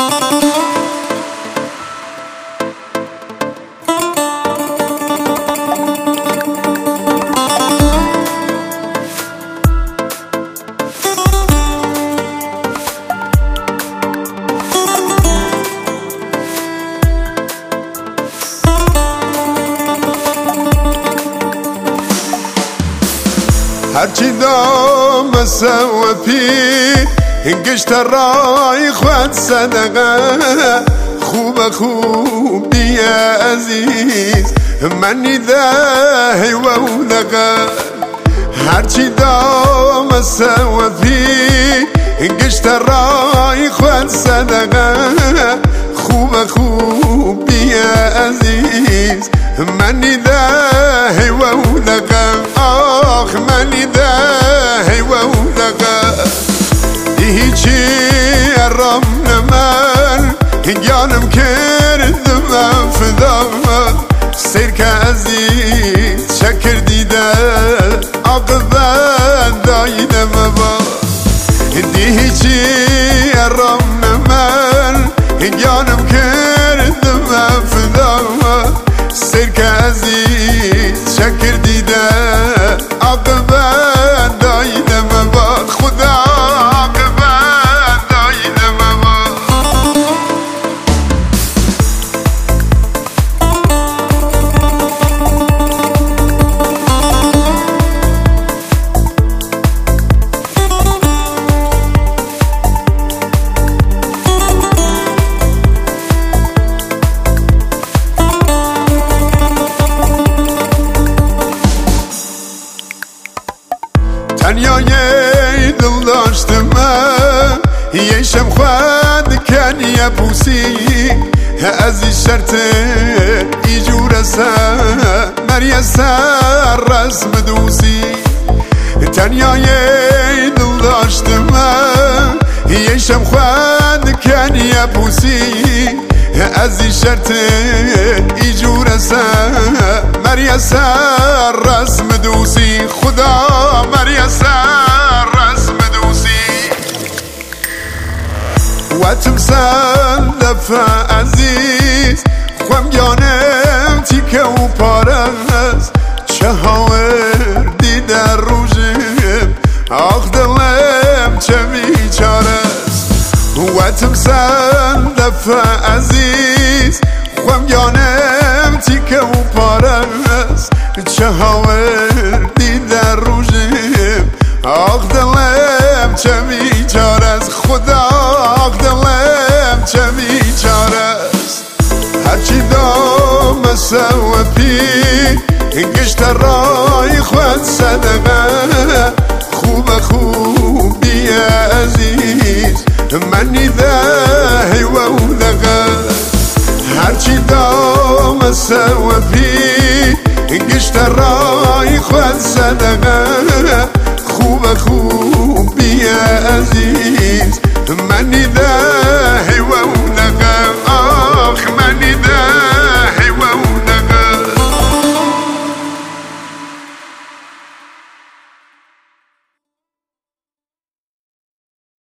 هرچی دام سوى پی انگشت رای خود صدقه خوب بی عزیز من نیده و دقه هرچی دام سوى پی انگشت رای خود صدقه خوب بی عزیز من نیده و دقه آخ من نیده و دقه هیچی ارام نمن گیانم کردم فدا سیر که عزیز شکر دیده عاقبت دایده مبا هیچی ارام نمن گیانم کردم فدا سیر که عزیز شکر دیده عاقبت دایده مبا خدا تنیا یه دل داشتم یه شم خود کن یه پوسی از این شرط ایجور سر مریه سر رسم دوسی تنیا یه دل داشتم یه شم خود کن یه پوسی از این شرط ایجور سر مریه سر رسم دوسی خدا مریه سر رسم دوسی و تمثال دفع عزیز خمگانم تیکه و پارست چه هاوردی در روژم آخ دلم چه بیچارست و تمثال دفع عزیز خمگانم تیکه و پارست چه هاوردی در روژم آخ دلم چه بیچارست خدا آخ دلم چه بیچارست هرچی دام سوى پی انگشت رای خود صدقه خوب بی عزیز من نیده و دقه هرچی دام سوى پی انگشت رای خود صدقه خوب بی عزیز من نیده